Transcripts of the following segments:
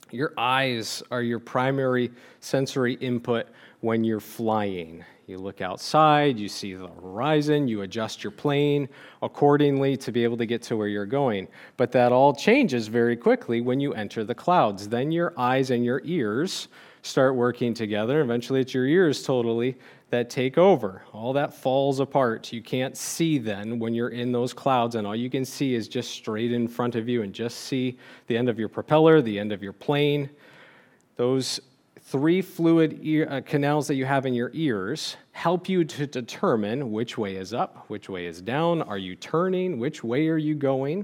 Your eyes are your primary sensory input when you're flying. You look outside, you see the horizon, you adjust your plane accordingly to be able to get to where you're going. But that all changes very quickly when you enter the clouds. Then your eyes and your ears start working together. Eventually, it's your ears totally that take over. All that falls apart. You can't see then when you're in those clouds, and all you can see is just straight in front of you and just see the end of your propeller, the end of your plane. Those three fluid canals that you have in your ears help you to determine which way is up, which way is down. Are you turning? Which way are you going?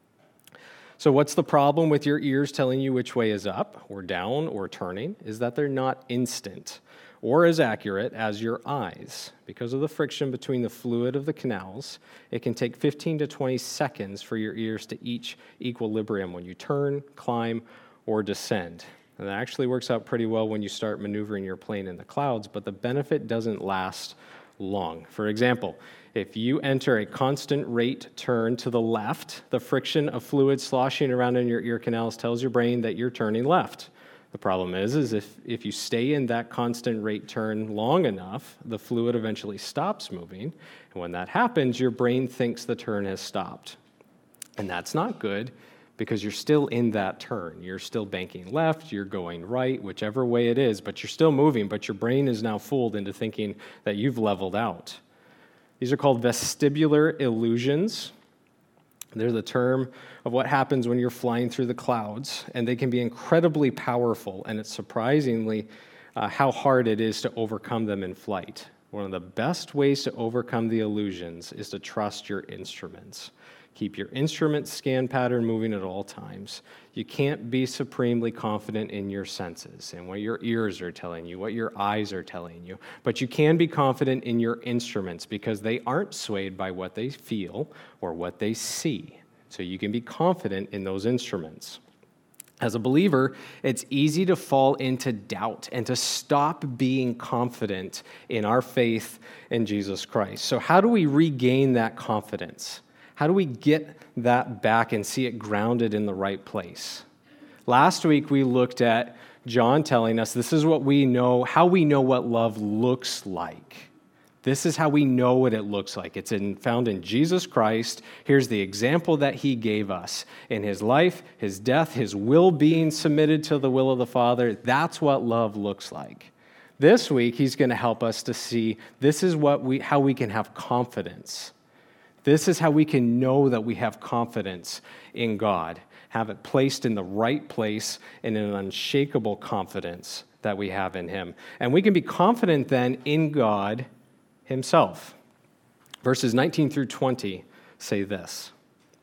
So what's the problem with your ears telling you which way is up or down or turning? Is that they're not instant or as accurate as your eyes. Because of the friction between the fluid of the canals, it can take 15 to 20 seconds for your ears to reach equilibrium when you turn, climb, or descend. And that actually works out pretty well when you start maneuvering your plane in the clouds, but the benefit doesn't last long. For example, if you enter a constant rate turn to the left, the friction of fluid sloshing around in your ear canals tells your brain that you're turning left. The problem is if you stay in that constant rate turn long enough, the fluid eventually stops moving. And when that happens, your brain thinks the turn has stopped. And that's not good because you're still in that turn. You're still banking left, you're going right, whichever way it is, but you're still moving, but your brain is now fooled into thinking that you've leveled out. These are called vestibular illusions. They're the term of what happens when you're flying through the clouds, and they can be incredibly powerful, and it's surprisingly how hard it is to overcome them in flight. One of the best ways to overcome the illusions is to trust your instruments. Keep your instrument scan pattern moving at all times. You can't be supremely confident in your senses and what your ears are telling you, what your eyes are telling you, but you can be confident in your instruments because they aren't swayed by what they feel or what they see. So you can be confident in those instruments. As a believer, it's easy to fall into doubt and to stop being confident in our faith in Jesus Christ. So how do we regain that confidence? How do we get that back and see it grounded in the right place? Last week, we looked at John telling us this is what we know, how we know what love looks like. This is how we know what it looks like. It's found in Jesus Christ. Here's the example that he gave us. In his life, his death, his will being submitted to the will of the Father, that's what love looks like. This week, he's going to help us to see this is how we can have confidence. This is how we can know that we have confidence in God, have it placed in the right place in an unshakable confidence that we have in him. And we can be confident then in God himself. Verses 19 through 20 say this: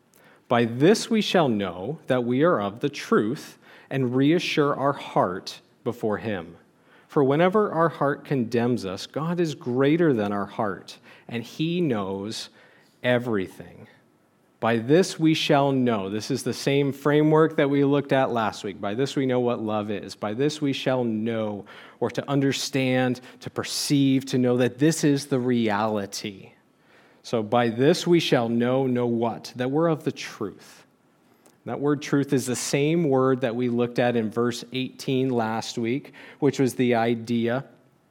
"By this we shall know that we are of the truth and reassure our heart before him. For whenever our heart condemns us, God is greater than our heart, and he knows everything. By this we shall know." This is the same framework that we looked at last week. By this we know what love is. By this we shall know, or to understand, to perceive, to know that this is the reality. So by this we shall know what? That we're of the truth. That word truth is the same word that we looked at in verse 18 last week, which was the idea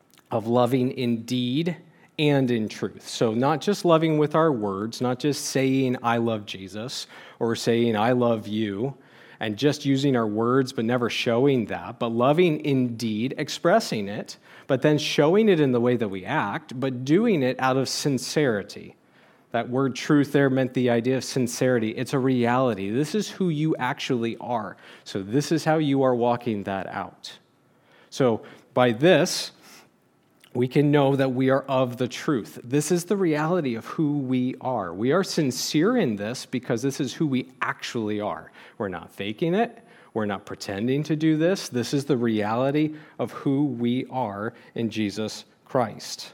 of loving in deed and in truth. So not just loving with our words, not just saying, "I love Jesus," or saying, "I love you," and just using our words but never showing that, but loving in deed, expressing it, but then showing it in the way that we act, but doing it out of sincerity. That word truth there meant the idea of sincerity. It's a reality. This is who you actually are. So this is how you are walking that out. So by this, we can know that we are of the truth. This is the reality of who we are. We are sincere in this because this is who we actually are. We're not faking it. We're not pretending to do this. This is the reality of who we are in Jesus Christ.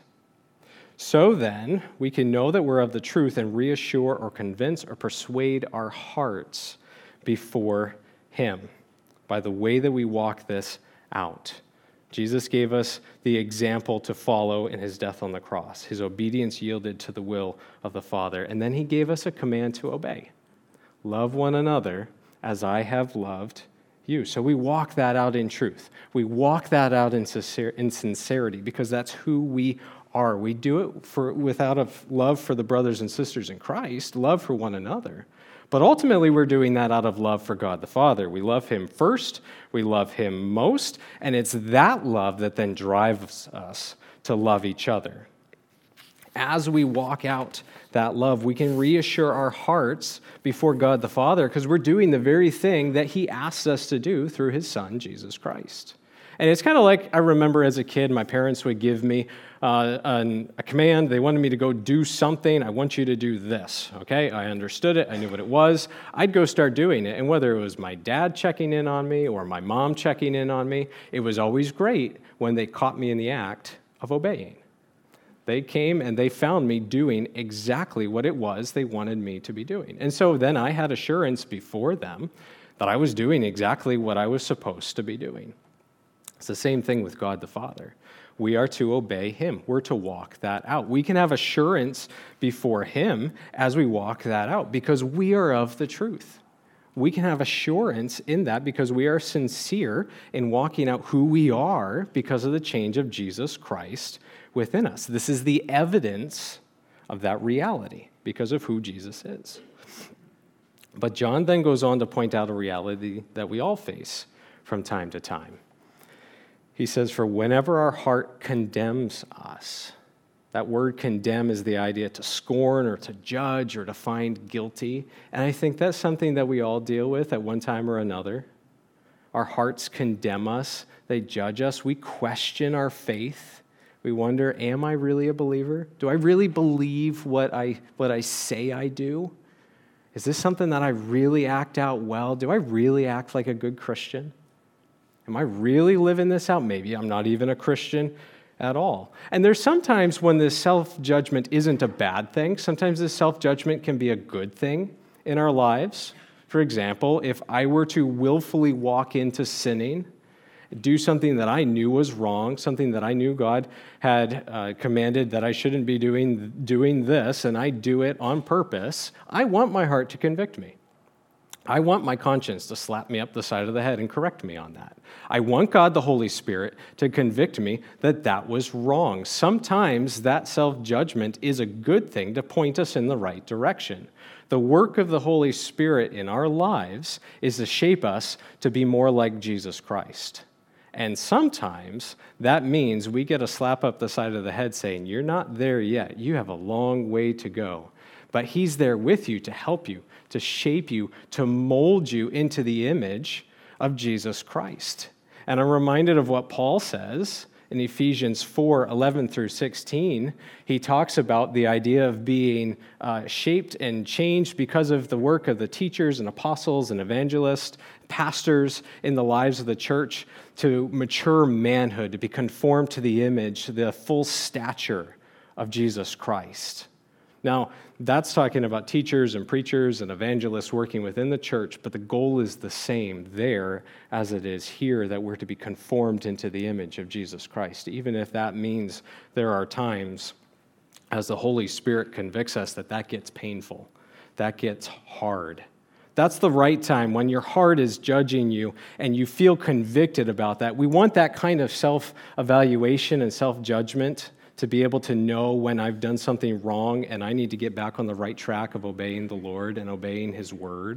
So then, we can know that we're of the truth and reassure or convince or persuade our hearts before him by the way that we walk this out. Jesus gave us the example to follow in his death on the cross. His obedience yielded to the will of the Father. And then he gave us a command to obey. Love one another as I have loved you. So we walk that out in truth. We walk that out in sincerity because that's who we are. We do it without a love for the brothers and sisters in Christ, love for one another. But ultimately, we're doing that out of love for God the Father. We love him first, we love him most, and it's that love that then drives us to love each other. As we walk out that love, we can reassure our hearts before God the Father because we're doing the very thing that he asks us to do through his Son, Jesus Christ. And it's kind of like I remember as a kid, my parents would give me a command. They wanted me to go do something. I want you to do this, okay? I understood it. I knew what it was. I'd go start doing it. And whether it was my dad checking in on me or my mom checking in on me, it was always great when they caught me in the act of obeying. They came and they found me doing exactly what it was they wanted me to be doing. And so then I had assurance before them that I was doing exactly what I was supposed to be doing. It's the same thing with God the Father. We are to obey him. We're to walk that out. We can have assurance before him as we walk that out because we are of the truth. We can have assurance in that because we are sincere in walking out who we are because of the change of Jesus Christ within us. This is the evidence of that reality because of who Jesus is. But John then goes on to point out a reality that we all face from time to time. He says, for whenever our heart condemns us, that word condemn is the idea to scorn or to judge or to find guilty. And I think that's something that we all deal with at one time or another. Our hearts condemn us. They judge us. We question our faith. We wonder, am I really a believer? Do I really believe what I say I do? Is this something that I really act out well? Do I really act like a good Christian? Am I really living this out? Maybe I'm not even a Christian at all. And there's sometimes when this self-judgment isn't a bad thing. Sometimes this self-judgment can be a good thing in our lives. For example, if I were to willfully walk into sinning, do something that I knew was wrong, something that I knew God had commanded that I shouldn't be doing this, and I do it on purpose, I want my heart to convict me. I want my conscience to slap me up the side of the head and correct me on that. I want God, the Holy Spirit, to convict me that that was wrong. Sometimes that self-judgment is a good thing to point us in the right direction. The work of the Holy Spirit in our lives is to shape us to be more like Jesus Christ. And sometimes that means we get a slap up the side of the head saying, you're not there yet. You have a long way to go. But he's there with you to help you, to shape you, to mold you into the image of Jesus Christ. And I'm reminded of what Paul says in Ephesians 4:11 through 16. He talks about the idea of being shaped and changed because of the work of the teachers and apostles and evangelists, pastors in the lives of the church to mature manhood, to be conformed to the image, the full stature of Jesus Christ. Now, that's talking about teachers and preachers and evangelists working within the church, but the goal is the same there as it is here, that we're to be conformed into the image of Jesus Christ, even if that means there are times as the Holy Spirit convicts us that gets painful, that gets hard. That's the right time when your heart is judging you and you feel convicted about that. We want that kind of self-evaluation and self-judgment to be able to know when I've done something wrong and I need to get back on the right track of obeying the Lord and obeying his word.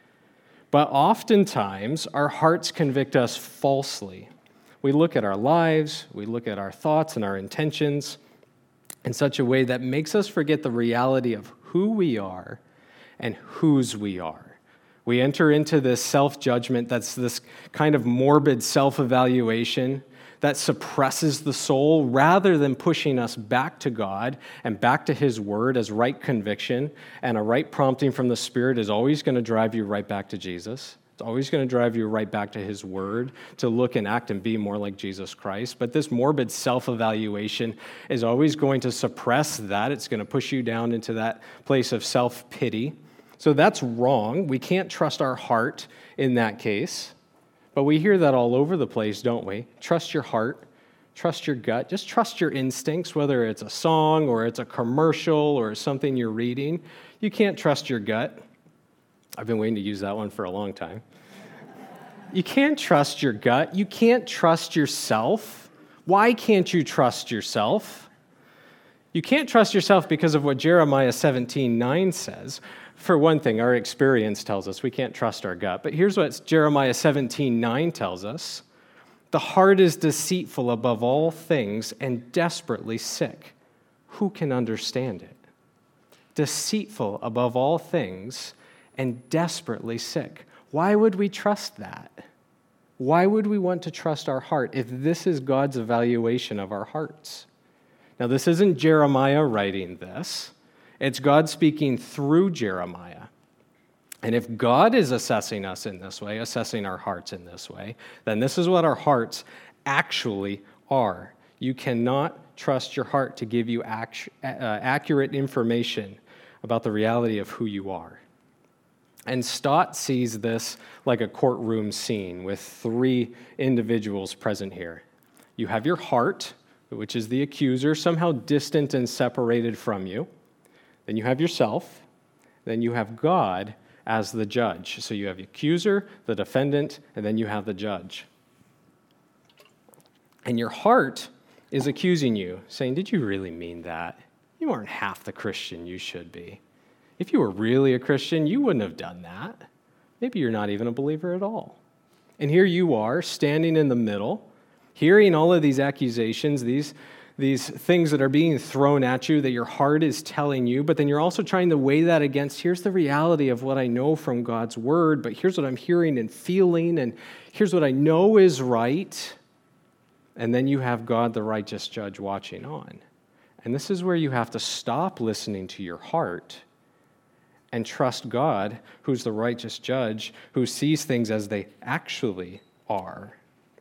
But oftentimes, our hearts convict us falsely. We look at our lives, we look at our thoughts and our intentions in such a way that makes us forget the reality of who we are and whose we are. We enter into this self-judgment that's this kind of morbid self-evaluation that suppresses the soul rather than pushing us back to God and back to his word as right conviction, and a right prompting from the Spirit is always going to drive you right back to Jesus. It's always going to drive you right back to his word to look and act and be more like Jesus Christ. But this morbid self-evaluation is always going to suppress that. It's going to push you down into that place of self-pity. So that's wrong. We can't trust our heart in that case. But we hear that all over the place, don't we? Trust your heart, trust your gut, just trust your instincts, whether it's a song or it's a commercial or something you're reading. You can't trust your gut. I've been waiting to use that one for a long time. You can't trust your gut. You can't trust yourself. Why can't you trust yourself? You can't trust yourself because of what Jeremiah 17:9 says. For one thing, our experience tells us we can't trust our gut. But here's what Jeremiah 17:9 tells us. The heart is deceitful above all things and desperately sick. Who can understand it? Deceitful above all things and desperately sick. Why would we trust that? Why would we want to trust our heart if this is God's evaluation of our hearts? Now, this isn't Jeremiah writing this. It's God speaking through Jeremiah. And if God is assessing us in this way, assessing our hearts in this way, then this is what our hearts actually are. You cannot trust your heart to give you accurate information about the reality of who you are. And Stott sees this like a courtroom scene with three individuals present here. You have your heart, which is the accuser, somehow distant and separated from you. Then you have yourself. Then you have God as the judge. So you have the accuser, the defendant, and then you have the judge. And your heart is accusing you, saying, did you really mean that? You aren't half the Christian you should be. If you were really a Christian, you wouldn't have done that. Maybe you're not even a believer at all. And here you are, standing in the middle, hearing all of these accusations, these things that are being thrown at you that your heart is telling you, but then you're also trying to weigh that against, here's the reality of what I know from God's word, but here's what I'm hearing and feeling, and here's what I know is right. And then you have God, the righteous judge, watching on. And this is where you have to stop listening to your heart and trust God, who's the righteous judge, who sees things as they actually are.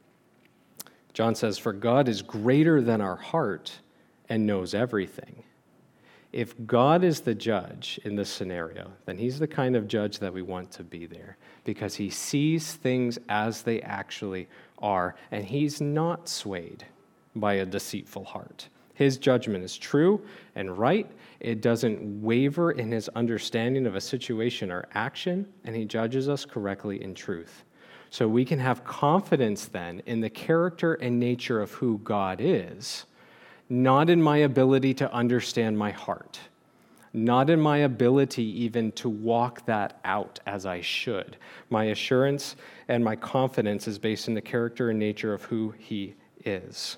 John says, for God is greater than our heart and knows everything. If God is the judge in this scenario, then he's the kind of judge that we want to be there because he sees things as they actually are, and he's not swayed by a deceitful heart. His judgment is true and right. It doesn't waver in his understanding of a situation or action, and he judges us correctly in truth. So we can have confidence then in the character and nature of who God is, not in my ability to understand my heart, not in my ability even to walk that out as I should. My assurance and my confidence is based in the character and nature of who he is.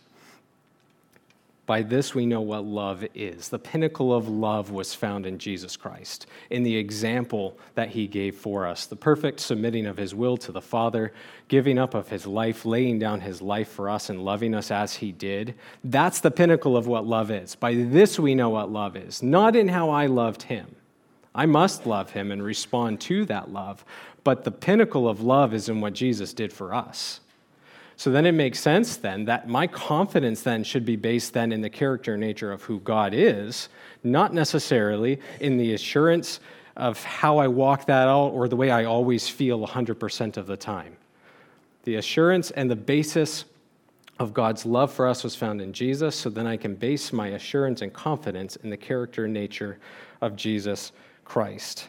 By this we know what love is. The pinnacle of love was found in Jesus Christ, in the example that he gave for us, the perfect submitting of his will to the Father, giving up of his life, laying down his life for us and loving us as he did. That's the pinnacle of what love is. By this we know what love is, not in how I loved him. I must love him and respond to that love, but the pinnacle of love is in what Jesus did for us. So then it makes sense then that my confidence then should be based then in the character and nature of who God is, not necessarily in the assurance of how I walk that out or the way I always feel 100% of the time. The assurance and the basis of God's love for us was found in Jesus, so then I can base my assurance and confidence in the character and nature of Jesus Christ.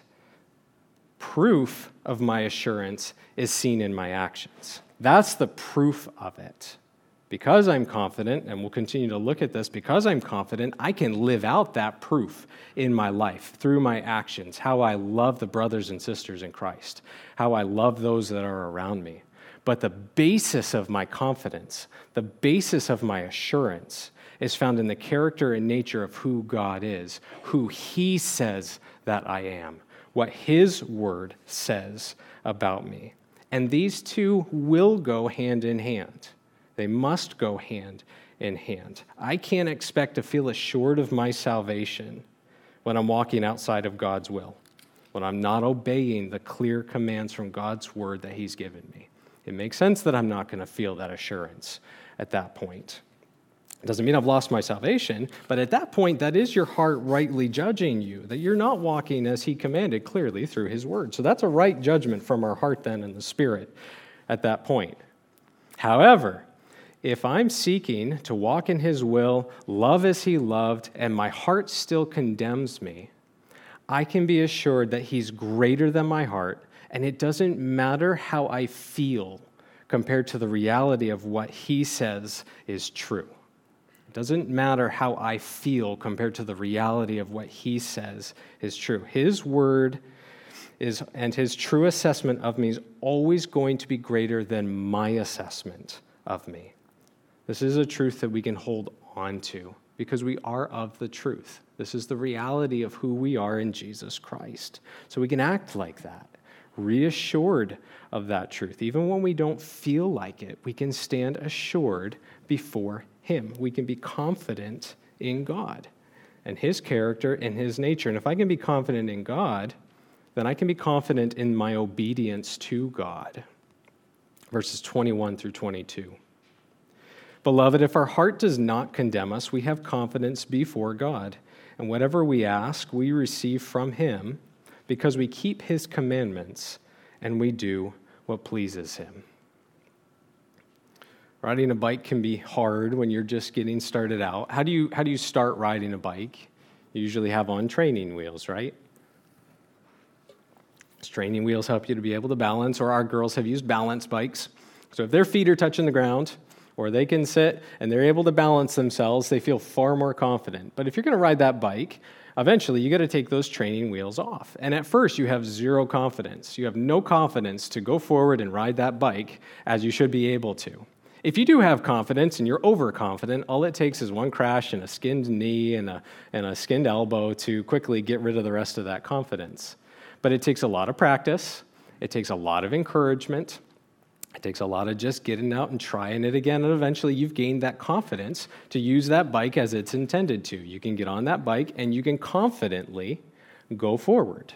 Proof of my assurance is seen in my actions. That's the proof of it. Because I'm confident, and we'll continue to look at this, because I'm confident, I can live out that proof in my life through my actions, how I love the brothers and sisters in Christ, how I love those that are around me. But the basis of my confidence, the basis of my assurance is found in the character and nature of who God is, who he says that I am, what his word says about me. And these two will go hand in hand. They must go hand in hand. I can't expect to feel assured of my salvation when I'm walking outside of God's will, when I'm not obeying the clear commands from God's word that he's given me. It makes sense that I'm not going to feel that assurance at that point. It doesn't mean I've lost my salvation, but at that point, that is your heart rightly judging you, that you're not walking as he commanded clearly through his word. So that's a right judgment from our heart then in the spirit at that point. However, if I'm seeking to walk in his will, love as he loved, and my heart still condemns me, I can be assured that he's greater than my heart, and it doesn't matter how I feel compared to the reality of what he says is true. It doesn't matter how I feel compared to the reality of what he says is true. His word and his true assessment of me is always going to be greater than my assessment of me. This is a truth that we can hold on to because we are of the truth. This is the reality of who we are in Jesus Christ. So we can act like that, reassured of that truth. Even when we don't feel like it, we can stand assured before him. We can be confident in God and his character and his nature. And if I can be confident in God, then I can be confident in my obedience to God. Verses 21 through 22. Beloved, if our heart does not condemn us, we have confidence before God. And whatever we ask, we receive from him, because we keep his commandments and we do what pleases him. Riding a bike can be hard when you're just getting started out. How do you start riding a bike? You usually have on training wheels, right? Training wheels help you to be able to balance, or our girls have used balance bikes. So if their feet are touching the ground, or they can sit and they're able to balance themselves, they feel far more confident. But if you're going to ride that bike, eventually you got to take those training wheels off. And at first you have zero confidence. You have no confidence to go forward and ride that bike as you should be able to. If you do have confidence and you're overconfident, all it takes is one crash and a skinned knee and a skinned elbow to quickly get rid of the rest of that confidence. But it takes a lot of practice. It takes a lot of encouragement. It takes a lot of just getting out and trying it again, and eventually you've gained that confidence to use that bike as it's intended to. You can get on that bike and you can confidently go forward.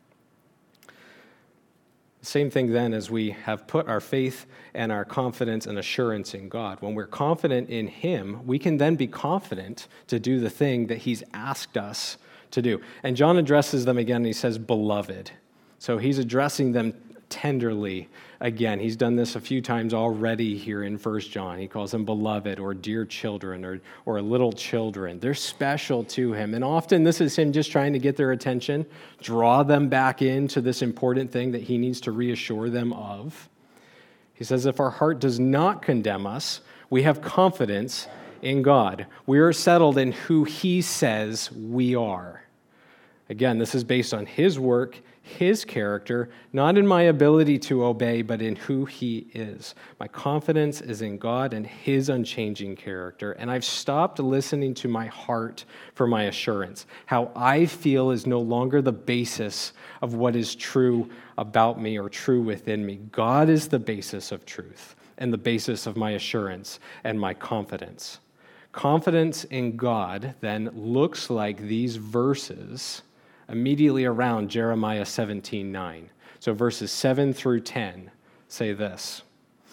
Same thing then as we have put our faith and our confidence and assurance in God. When we're confident in him, we can then be confident to do the thing that he's asked us to do. And John addresses them again, and he says, beloved. So he's addressing them tenderly again. He's done this a few times already here in 1 John. He calls them beloved or dear children or little children. They're special to him. And often this is him just trying to get their attention, draw them back into this important thing that he needs to reassure them of. He says, if our heart does not condemn us, we have confidence in God. We are settled in who he says we are. Again, this is based on his work, his character, not in my ability to obey, but in who he is. My confidence is in God and his unchanging character, and I've stopped listening to my heart for my assurance. How I feel is no longer the basis of what is true about me or true within me. God is the basis of truth and the basis of my assurance and my confidence. Confidence in God then looks like these verses immediately around Jeremiah 17:9. So verses 7 through 10 say this.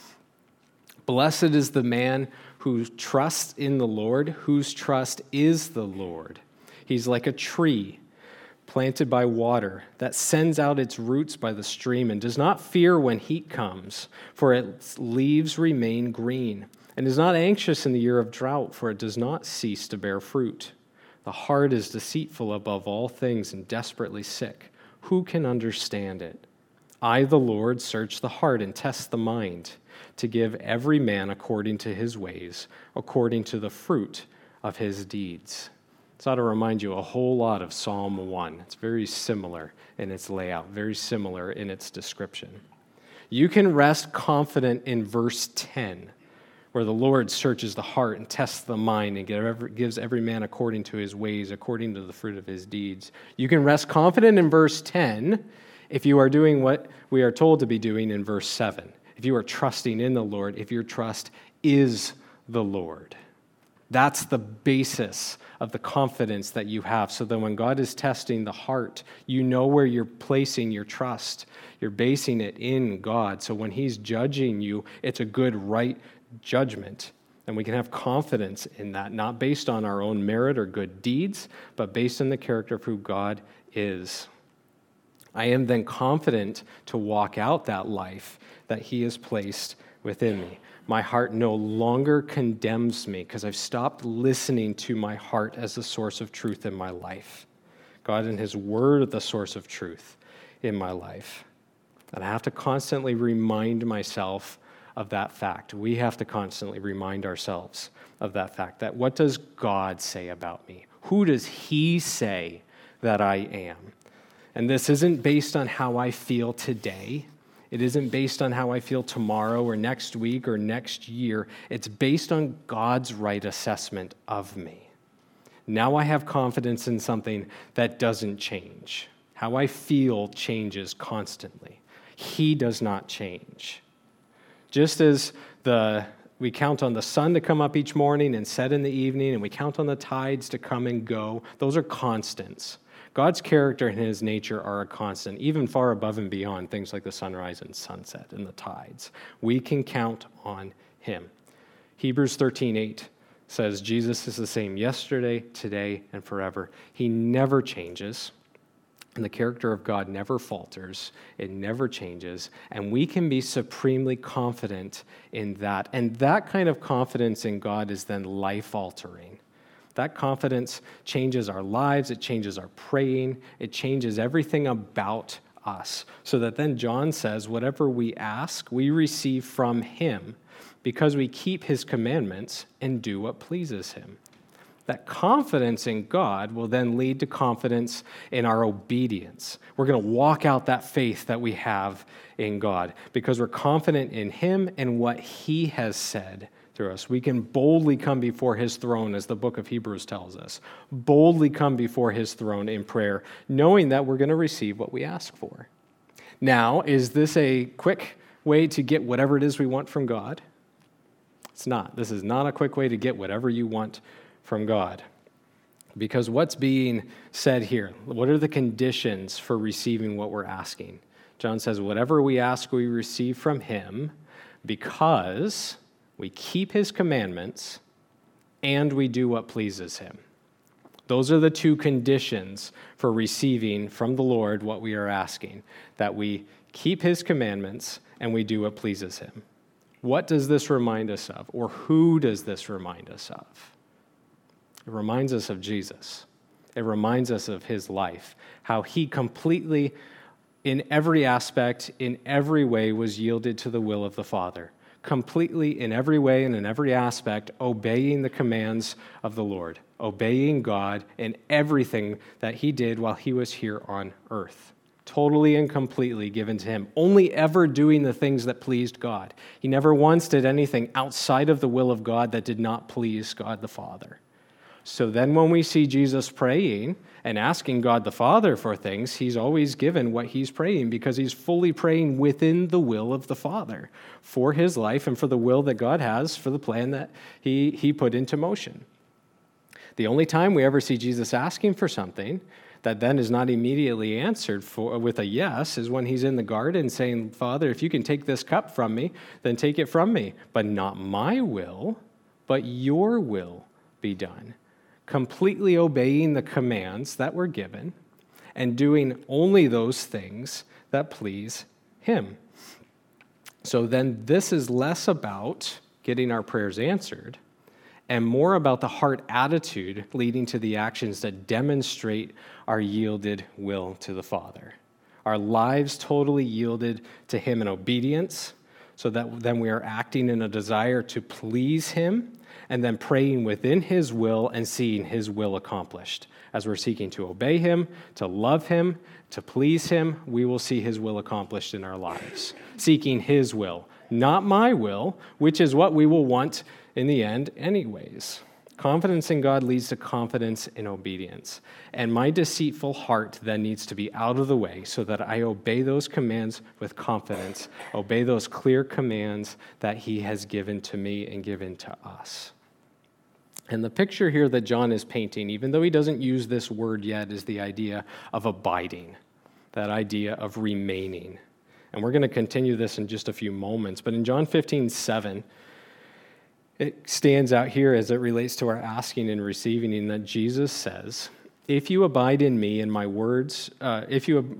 Blessed is the man who trusts in the Lord, whose trust is the Lord. He's like a tree planted by water that sends out its roots by the stream and does not fear when heat comes, for its leaves remain green, and is not anxious in the year of drought, for it does not cease to bear fruit. The heart is deceitful above all things and desperately sick. Who can understand it? I, the Lord, search the heart and test the mind, to give every man according to his ways, according to the fruit of his deeds. So I ought to remind you a whole lot of Psalm 1. It's very similar in its layout, very similar in its description. You can rest confident in verse 10, where the Lord searches the heart and tests the mind and gives every man according to his ways, according to the fruit of his deeds. You can rest confident in verse 10 if you are doing what we are told to be doing in verse 7. If you are trusting in the Lord, if your trust is the Lord. That's the basis of the confidence that you have. So that when God is testing the heart, you know where you're placing your trust. You're basing it in God. So when he's judging you, it's a good, right judgment. And we can have confidence in that, not based on our own merit or good deeds, but based on the character of who God is. I am then confident to walk out that life that he has placed within me. My heart no longer condemns me because I've stopped listening to my heart as the source of truth in my life. God and his word are the source of truth in my life. And I have to constantly remind myself of that fact. We have to constantly remind ourselves of that fact, that what does God say about me? Who does he say that I am? And this isn't based on how I feel today. It isn't based on how I feel tomorrow or next week or next year. It's based on God's right assessment of me. Now I have confidence in something that doesn't change. How I feel changes constantly. He does not change. Just as we count on the sun to come up each morning and set in the evening, and we count on the tides to come and go, those are constants. God's character and his nature are a constant, even far above and beyond things like the sunrise and sunset and the tides. We can count on him. Hebrews 13:8 says Jesus is the same yesterday, today, and forever. He never changes, and the character of God never falters. It never changes, and we can be supremely confident in that. And that kind of confidence in God is then life-altering. That confidence changes our lives, it changes our praying, it changes everything about us. So that then John says, whatever we ask, we receive from him because we keep his commandments and do what pleases him. That confidence in God will then lead to confidence in our obedience. We're going to walk out that faith that we have in God because we're confident in him and what he has said through us. We can boldly come before his throne, as the book of Hebrews tells us. Boldly come before his throne in prayer, knowing that we're going to receive what we ask for. Now, is this a quick way to get whatever it is we want from God? It's not. This is not a quick way to get whatever you want from God. Because what's being said here? What are the conditions for receiving what we're asking? John says, whatever we ask, we receive from him because we keep his commandments and we do what pleases him. Those are the two conditions for receiving from the Lord what we are asking, that we keep his commandments and we do what pleases him. What does this remind us of, or who does this remind us of? It reminds us of Jesus. It reminds us of his life, how he completely, in every aspect, in every way, was yielded to the will of the Father. Completely, in every way and in every aspect, obeying the commands of the Lord, obeying God in everything that he did while he was here on earth. Totally and completely given to him, only ever doing the things that pleased God. He never once did anything outside of the will of God that did not please God the Father. So then when we see Jesus praying and asking God the Father for things, he's always given what he's praying because he's fully praying within the will of the Father for his life and for the will that God has for the plan that he put into motion. The only time we ever see Jesus asking for something that then is not immediately answered with a yes is when he's in the garden saying, Father, if you can take this cup from me, then take it from me. But not my will, but your will be done. Completely obeying the commands that were given and doing only those things that please him. So then this is less about getting our prayers answered and more about the heart attitude leading to the actions that demonstrate our yielded will to the Father. Our lives totally yielded to him in obedience, so that then we are acting in a desire to please him and then praying within his will and seeing his will accomplished. As we're seeking to obey him, to love him, to please him, we will see his will accomplished in our lives. Seeking his will, not my will, which is what we will want in the end anyways. Confidence in God leads to confidence in obedience. And my deceitful heart then needs to be out of the way so that I obey those commands with confidence, obey those clear commands that he has given to me and given to us. And the picture here that John is painting, even though he doesn't use this word yet, is the idea of abiding, that idea of remaining. And we're going to continue this in just a few moments. But in John 15:7, it stands out here as it relates to our asking and receiving, in that Jesus says, if you abide in me and my words, if you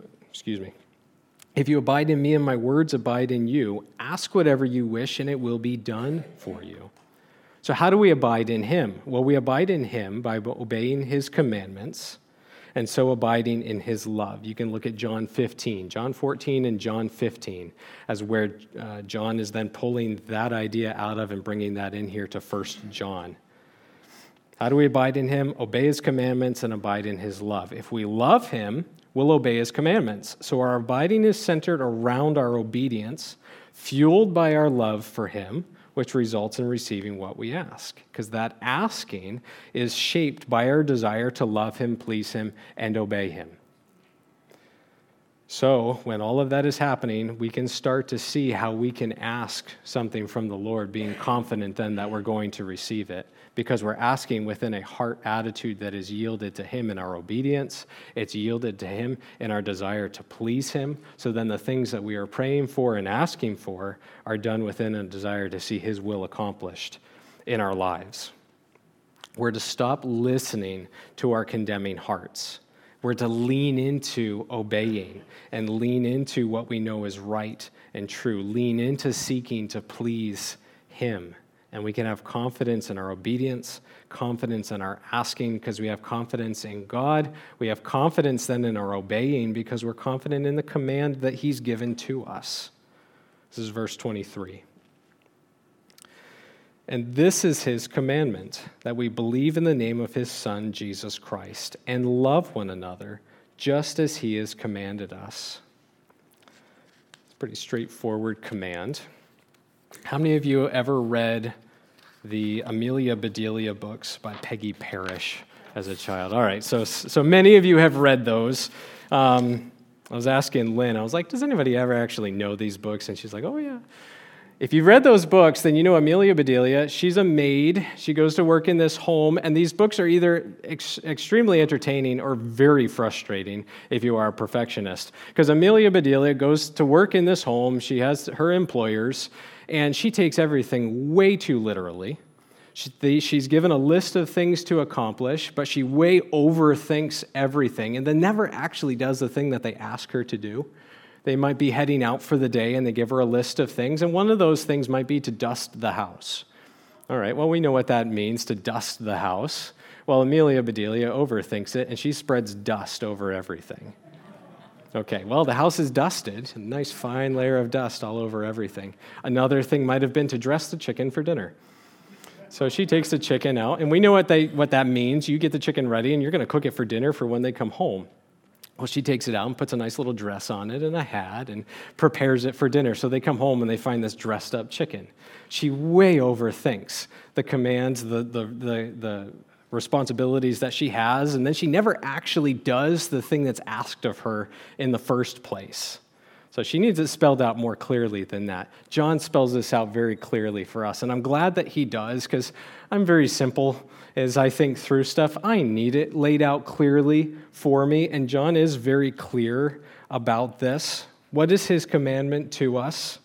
abide in me and my words abide in you, ask whatever you wish and it will be done for you. So how do we abide in him? Well, we abide in him by obeying his commandments and so abiding in his love. You can look at John 15, John 14, and John 15 as where John is then pulling that idea out of and bringing that in here to 1 John. How do we abide in him? Obey his commandments and abide in his love. If we love him, we'll obey his commandments. So our abiding is centered around our obedience, fueled by our love for him, which results in receiving what we ask. Because that asking is shaped by our desire to love him, please him, and obey him. So when all of that is happening, we can start to see how we can ask something from the Lord, being confident then that we're going to receive it, because we're asking within a heart attitude that is yielded to him in our obedience. It's yielded to him in our desire to please him. So then the things that we are praying for and asking for are done within a desire to see his will accomplished in our lives. We're to stop listening to our condemning hearts. We're to lean into obeying and lean into what we know is right and true. Lean into seeking to please him. And we can have confidence in our obedience, confidence in our asking because we have confidence in God. We have confidence then in our obeying because we're confident in the command that he's given to us. This is verse 23. And this is his commandment, that we believe in the name of his Son, Jesus Christ, and love one another, just as he has commanded us. It's a pretty straightforward command. How many of you ever read the Amelia Bedelia books by Peggy Parrish as a child? All right, so many of you have read those. I was asking Lynn, I was like, does anybody ever actually know these books? And she's like, oh, yeah. If you've read those books, then you know Amelia Bedelia. She's a maid. She goes to work in this home, and these books are either extremely entertaining or very frustrating if you are a perfectionist. Because Amelia Bedelia goes to work in this home. She has her employers, and she takes everything way too literally. She's given a list of things to accomplish, but she way overthinks everything and then never actually does the thing that they ask her to do. They might be heading out for the day, and they give her a list of things, and one of those things might be to dust the house. All right, well, we know what that means, to dust the house. Well, Amelia Bedelia overthinks it, and she spreads dust over everything. Okay, well, the house is dusted, a nice fine layer of dust all over everything. Another thing might have been to dress the chicken for dinner. So she takes the chicken out, and we know what that means. You get the chicken ready, and you're going to cook it for dinner for when they come home. Well, she takes it out and puts a nice little dress on it and a hat and prepares it for dinner. So they come home and they find this dressed up chicken. She way overthinks the commands, the responsibilities that she has, and then she never actually does the thing that's asked of her in the first place. So she needs it spelled out more clearly than that. John spells this out very clearly for us, and I'm glad that he does, because I'm very simple as I think through stuff. I need it laid out clearly for me, and John is very clear about this. What is his commandment to us?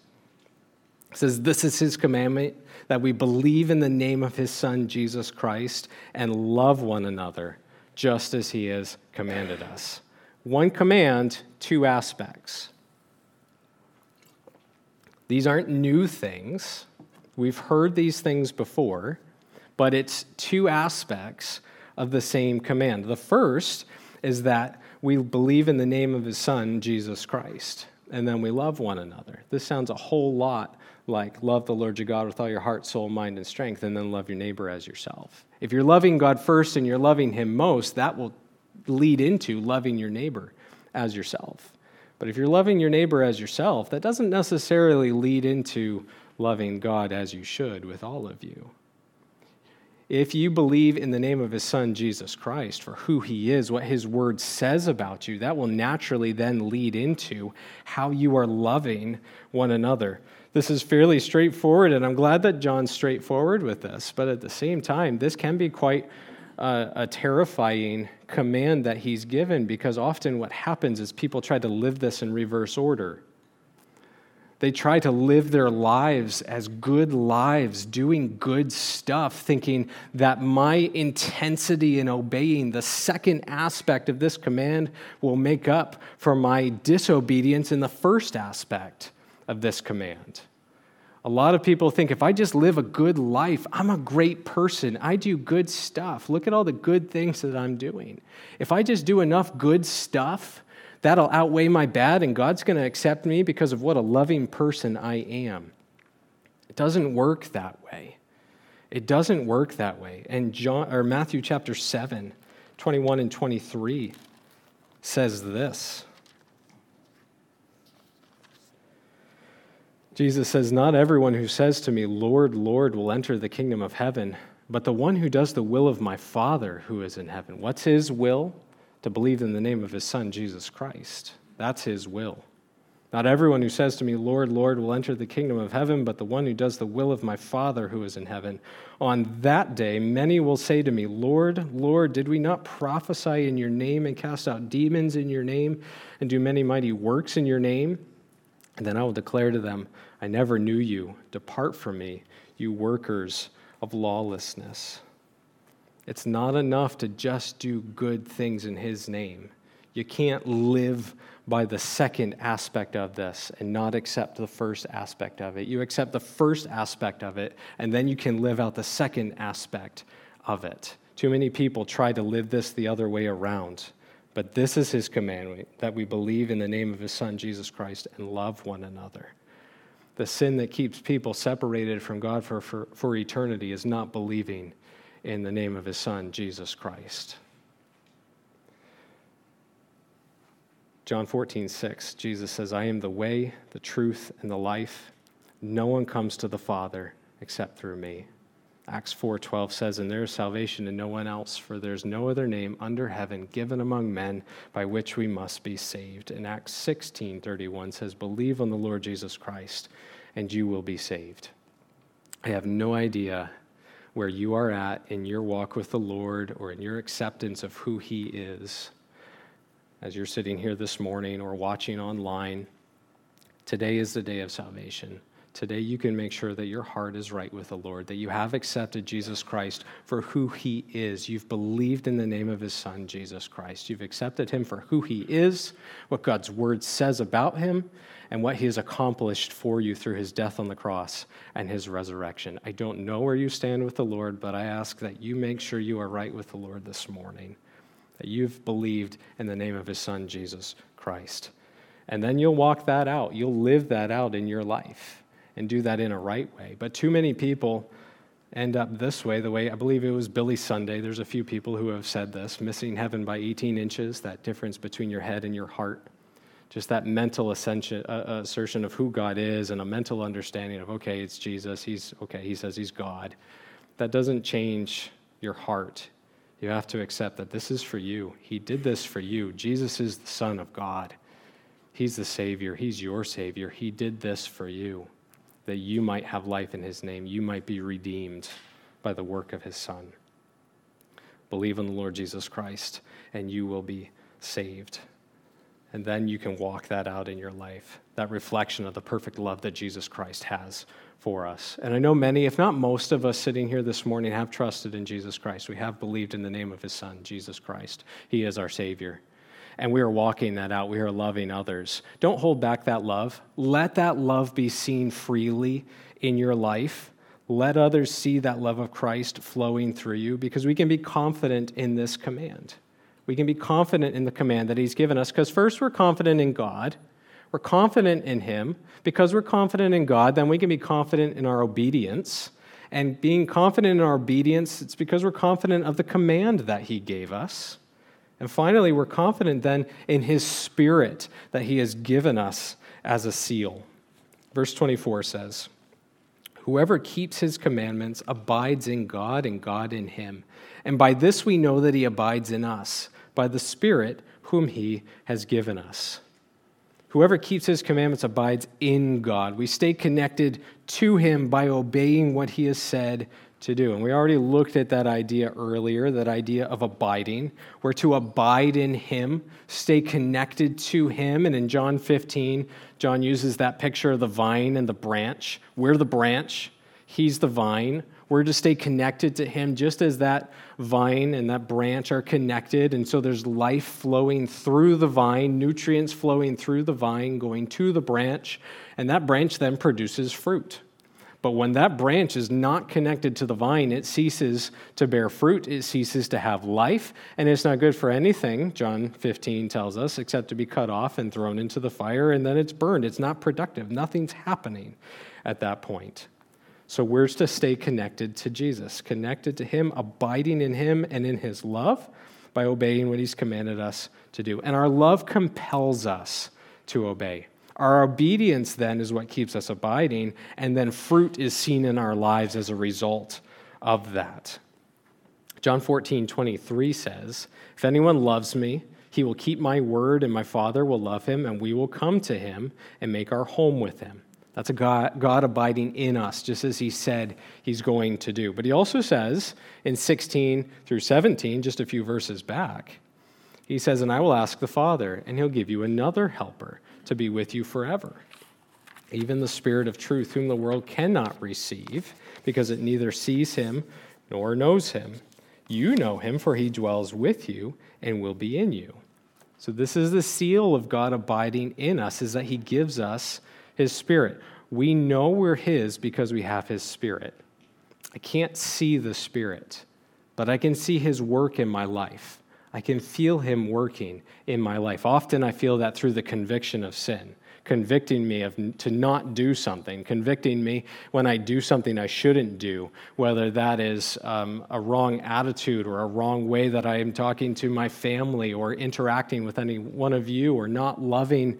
It says, this is his commandment, that we believe in the name of his Son, Jesus Christ, and love one another, just as he has commanded us. One command, two aspects. These aren't new things. We've heard these things before, but it's two aspects of the same command. The first is that we believe in the name of his Son, Jesus Christ, and then we love one another. This sounds a whole lot like love the Lord your God with all your heart, soul, mind, and strength, and then love your neighbor as yourself. If you're loving God first and you're loving him most, that will lead into loving your neighbor as yourself. But if you're loving your neighbor as yourself, that doesn't necessarily lead into loving God as you should with all of you. If you believe in the name of his Son, Jesus Christ, for who he is, what his word says about you, that will naturally then lead into how you are loving one another. This is fairly straightforward, and I'm glad that John's straightforward with this. But at the same time, this can be quite a terrifying command that he's given, because often what happens is people try to live this in reverse order. They try to live their lives as good lives, doing good stuff, thinking that my intensity in obeying the second aspect of this command will make up for my disobedience in the first aspect of this command. A lot of people think if I just live a good life, I'm a great person. I do good stuff. Look at all the good things that I'm doing. If I just do enough good stuff, that'll outweigh my bad, and God's going to accept me because of what a loving person I am. It doesn't work that way. It doesn't work that way. And Matthew chapter 7, 21 and 23 says this. Jesus says, "Not everyone who says to me, 'Lord, Lord,' will enter the kingdom of heaven, but the one who does the will of my Father who is in heaven." What's his will? To believe in the name of his Son, Jesus Christ. That's his will. "Not everyone who says to me, 'Lord, Lord,' will enter the kingdom of heaven, but the one who does the will of my Father who is in heaven. On that day, many will say to me, 'Lord, Lord, did we not prophesy in your name and cast out demons in your name and do many mighty works in your name?' And then I will declare to them, 'I never knew you. Depart from me, you workers of lawlessness.'" It's not enough to just do good things in his name. You can't live by the second aspect of this and not accept the first aspect of it. You accept the first aspect of it, and then you can live out the second aspect of it. Too many people try to live this the other way around. But this is his commandment, that we believe in the name of his Son, Jesus Christ, and love one another. The sin that keeps people separated from God for eternity is not believing in the name of his Son, Jesus Christ. John 14:6, Jesus says, "I am the way, the truth, and the life. No one comes to the Father except through me." Acts 4:12 says, "And there is salvation in no one else, for there is no other name under heaven given among men by which we must be saved." And Acts 16:31 says, "Believe on the Lord Jesus Christ, and you will be saved." I have no idea where you are at in your walk with the Lord or in your acceptance of who he is. As you're sitting here this morning or watching online, today is the day of salvation. Today you can make sure that your heart is right with the Lord, that you have accepted Jesus Christ for who he is. You've believed in the name of his Son, Jesus Christ. You've accepted him for who he is, what God's word says about him, and what he has accomplished for you through his death on the cross and his resurrection. I don't know where you stand with the Lord, but I ask that you make sure you are right with the Lord this morning, that you've believed in the name of his Son, Jesus Christ. And then you'll walk that out. You'll live that out in your life and do that in a right way. But too many people end up this way, the way I believe it was Billy Sunday. There's a few people who have said this, missing heaven by 18 inches, that difference between your head and your heart. Just that mental assertion of who God is and a mental understanding of, okay, it's Jesus. He says he's God. That doesn't change your heart. You have to accept that this is for you. He did this for you. Jesus is the Son of God. He's the Savior. He's your Savior. He did this for you, that you might have life in his name. You might be redeemed by the work of his Son. Believe in the Lord Jesus Christ, and you will be saved. And then you can walk that out in your life, that reflection of the perfect love that Jesus Christ has for us. And I know many, if not most of us sitting here this morning, have trusted in Jesus Christ. We have believed in the name of his Son, Jesus Christ. He is our Savior. And we are walking that out. We are loving others. Don't hold back that love. Let that love be seen freely in your life. Let others see that love of Christ flowing through you, because we can be confident in this command. We can be confident in the command that he's given us, because first we're confident in God. We're confident in him. Because we're confident in God, then we can be confident in our obedience. And being confident in our obedience, it's because we're confident of the command that he gave us. And finally, we're confident then in his Spirit that he has given us as a seal. Verse 24 says, "Whoever keeps his commandments abides in God and God in him. And by this we know that he abides in us, by the Spirit whom he has given us." Whoever keeps his commandments abides in God. We stay connected to him by obeying what he has said to do. And we already looked at that idea earlier, that idea of abiding. We're to abide in him, stay connected to him. And in John 15, John uses that picture of the vine and the branch. We're the branch. He's the vine. We're to stay connected to him just as that vine and that branch are connected. And so there's life flowing through the vine, nutrients flowing through the vine, going to the branch. And that branch then produces fruit. But when that branch is not connected to the vine, it ceases to bear fruit, it ceases to have life, and it's not good for anything, John 15 tells us, except to be cut off and thrown into the fire, and then it's burned. It's not productive. Nothing's happening at that point. So we're to stay connected to Jesus, connected to him, abiding in him and in his love by obeying what he's commanded us to do. And our love compels us to obey. Our obedience then is what keeps us abiding, and then fruit is seen in our lives as a result of that. John 14:23 says, "If anyone loves me, he will keep my word, and my Father will love him, and we will come to him and make our home with him." That's a God abiding in us, just as he said he's going to do. But he also says in 16 through 17, just a few verses back, he says, "And I will ask the Father, and he'll give you another helper to be with you forever, even the Spirit of truth, whom the world cannot receive, because it neither sees him nor knows him. You know him, for he dwells with you and will be in you." So this is the seal of God abiding in us, is that he gives us his Spirit. We know we're his because we have his Spirit. I can't see the Spirit, but I can see his work in my life. I can feel him working in my life. Often I feel that through the conviction of sin, convicting me to not do something, convicting me when I do something I shouldn't do, whether that is a wrong attitude or a wrong way that I am talking to my family or interacting with any one of you, or not loving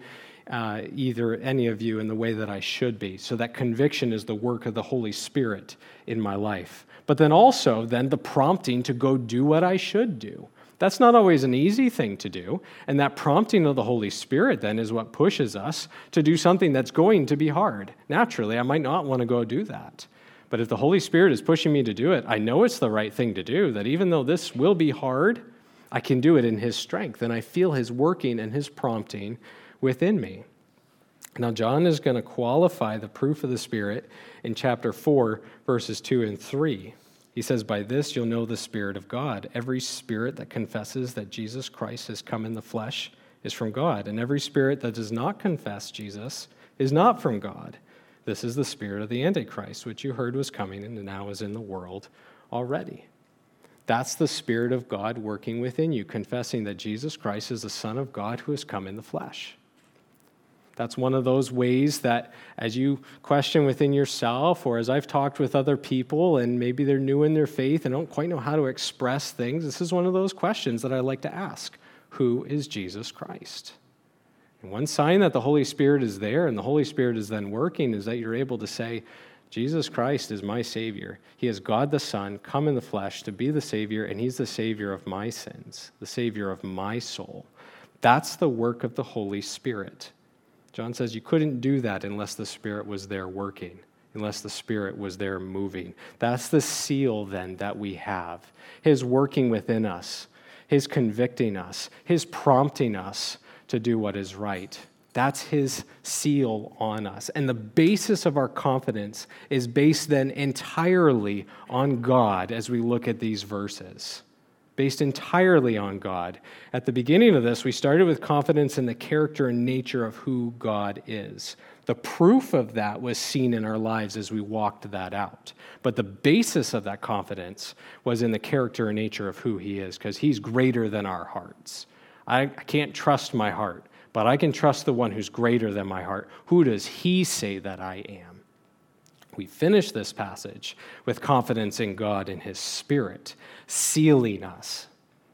either any of you in the way that I should be. So that conviction is the work of the Holy Spirit in my life. But then also the prompting to go do what I should do. That's not always an easy thing to do, and that prompting of the Holy Spirit then is what pushes us to do something that's going to be hard. Naturally, I might not want to go do that. But if the Holy Spirit is pushing me to do it, I know it's the right thing to do, that even though this will be hard, I can do it in his strength, and I feel his working and his prompting within me. Now, John is going to qualify the proof of the Spirit in chapter 4, verses 2 and 3. He says, "By this you'll know the Spirit of God. Every spirit that confesses that Jesus Christ has come in the flesh is from God, and every spirit that does not confess Jesus is not from God. This is the spirit of the Antichrist, which you heard was coming and now is in the world already." That's the Spirit of God working within you, confessing that Jesus Christ is the Son of God who has come in the flesh. That's one of those ways that as you question within yourself, or as I've talked with other people and maybe they're new in their faith and don't quite know how to express things, this is one of those questions that I like to ask. Who is Jesus Christ? And one sign that the Holy Spirit is there and the Holy Spirit is then working is that you're able to say, Jesus Christ is my Savior. He is God the Son, come in the flesh to be the Savior, and he's the Savior of my sins, the Savior of my soul. That's the work of the Holy Spirit. John says you couldn't do that unless the Spirit was there working, unless the Spirit was there moving. That's the seal then that we have. His working within us, his convicting us, his prompting us to do what is right. That's his seal on us. And the basis of our confidence is based then entirely on God as we look at these verses. Based entirely on God. At the beginning of this, we started with confidence in the character and nature of who God is. The proof of that was seen in our lives as we walked that out. But the basis of that confidence was in the character and nature of who he is, because he's greater than our hearts. I can't trust my heart, but I can trust the one who's greater than my heart. Who does he say that I am? We finish this passage with confidence in God and his Spirit, sealing us.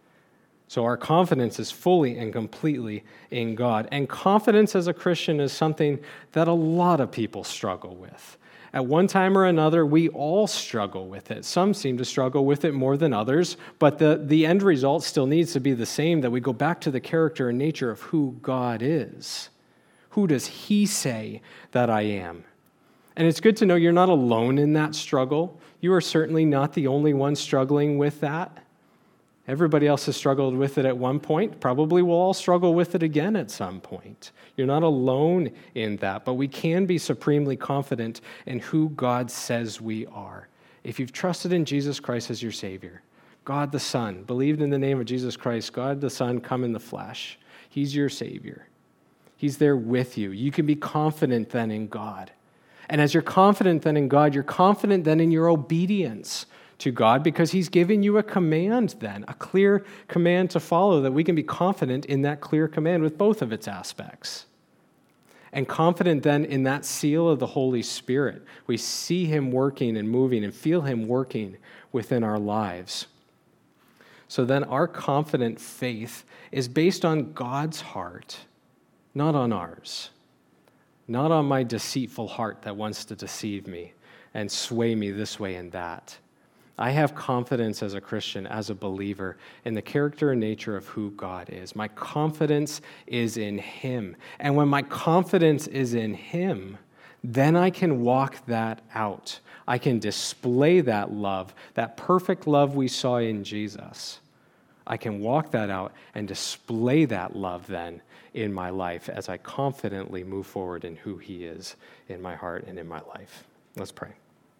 So our confidence is fully and completely in God. And confidence as a Christian is something that a lot of people struggle with. At one time or another, we all struggle with it. Some seem to struggle with it more than others, but the end result still needs to be the same, that we go back to the character and nature of who God is. Who does he say that I am? And it's good to know you're not alone in that struggle. You are certainly not the only one struggling with that. Everybody else has struggled with it at one point. Probably we'll all struggle with it again at some point. You're not alone in that, but we can be supremely confident in who God says we are. If you've trusted in Jesus Christ as your Savior, God the Son, believed in the name of Jesus Christ, God the Son come in the flesh. He's your Savior. He's there with you. You can be confident then in God. And as you're confident then in God, you're confident then in your obedience to God because he's given you a command then, a clear command to follow, that we can be confident in that clear command with both of its aspects. And confident then in that seal of the Holy Spirit. We see him working and moving and feel him working within our lives. So then our confident faith is based on God's heart, not on ours. Not on my deceitful heart that wants to deceive me and sway me this way and that. I have confidence as a Christian, as a believer, in the character and nature of who God is. My confidence is in him. And when my confidence is in him, then I can walk that out. I can display that love, that perfect love we saw in Jesus. I can walk that out and display that love then in my life as I confidently move forward in who he is in my heart and in my life. Let's pray.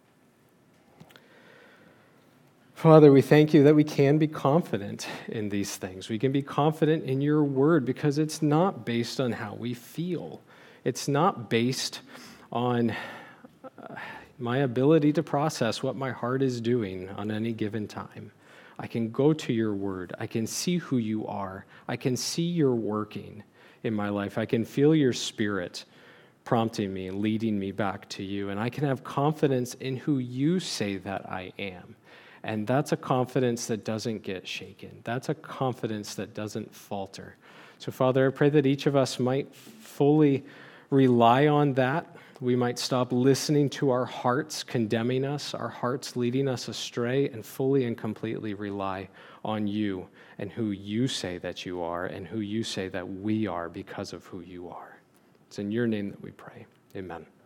Father, we thank you that we can be confident in these things. We can be confident in your word because it's not based on how we feel. It's not based on my ability to process what my heart is doing on any given time. I can go to your word. I can see who you are. I can see your working in my life. I can feel your spirit prompting me and leading me back to you. And I can have confidence in who you say that I am. And that's a confidence that doesn't get shaken. That's a confidence that doesn't falter. So, Father, I pray that each of us might fully rely on that. We might stop listening to our hearts condemning us, our hearts leading us astray, and fully and completely rely on you and who you say that you are and who you say that we are because of who you are. It's in your name that we pray. Amen.